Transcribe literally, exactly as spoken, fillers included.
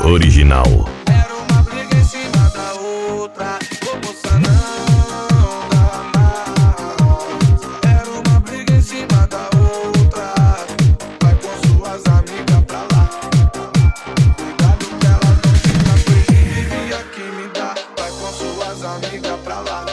original. Era uma briga em cima da outra, ô moça não dá mais. Era uma briga em cima da outra, vai com suas amigas pra lá. Cuidado que ela não fica com esse vivia que me dá, vai com suas amigas pra lá.